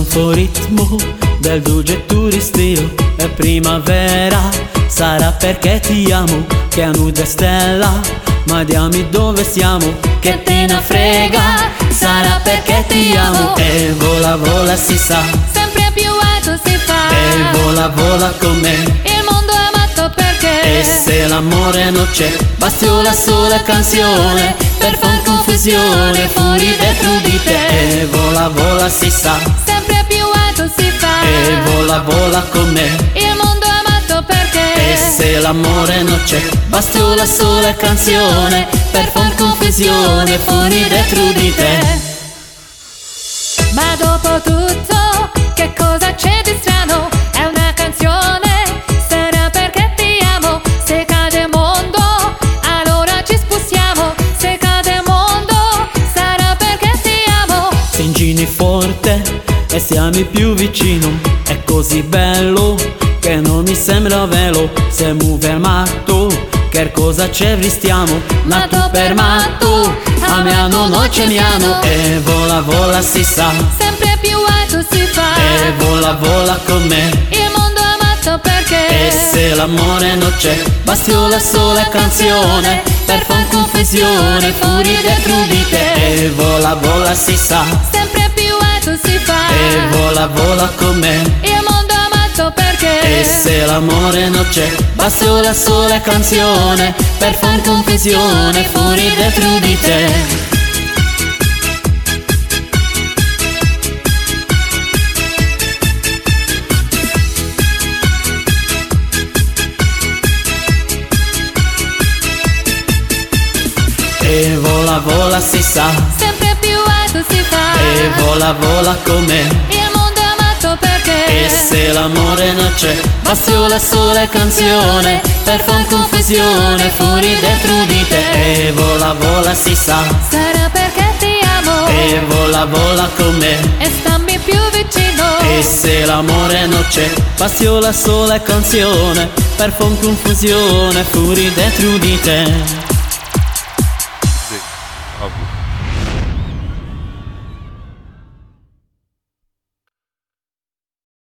suo ritmo del duce turistiro è primavera. Sarà perché ti amo che a nuda stella, ma dimmi dove siamo che te ne frega. Sarà perché ti amo e vola vola si sa, sempre più alto si fa, e vola vola con me. il mondo è matto perché, E se l'amore non c'è, basti una sola canzone per far confusione fuori dentro di te. E vola vola si sa, sempre più alto si fa, e vola vola con me. il mondo è matto perché, E se l'amore non c'è, basti una sola canzone per far confusione fuori dentro di te. ma dopo tutto che cosa c'è di strano? È una canzone, sarà perché ti amo. Se cade il mondo, allora ci spostiamo. Se cade il mondo, sarà perché ti amo. Stringini forte e siamo più vicino, è così bello che non mi sembra vero. Siamo fermato, che cosa ci restiamo? Matto per matto, amiamo noi ci amiamo. E vola vola si sa, sempre più alto si fa, e vola vola con me. il mondo è matto perché, E se l'amore non c'è, basti una sola canzone per far confusione fuori dentro di te. E vola vola si sa, sempre più alto si fa, e vola vola con me. il mondo è matto perché, E se l'amore non c'è, basti una sola canzone per far confusione fuori dentro di te. E vola vola si sa, sempre più alto si fa, e vola vola con me. il mondo è matto perché, E se l'amore non c'è, basti una sola canzone per far confusione fuori dentro di te. E vola vola si sa, sarà perché ti amo, e vola vola con me. e stammi più vicino. E se l'amore non c'è, basti una sola canzone per far confusione fuori dentro di te.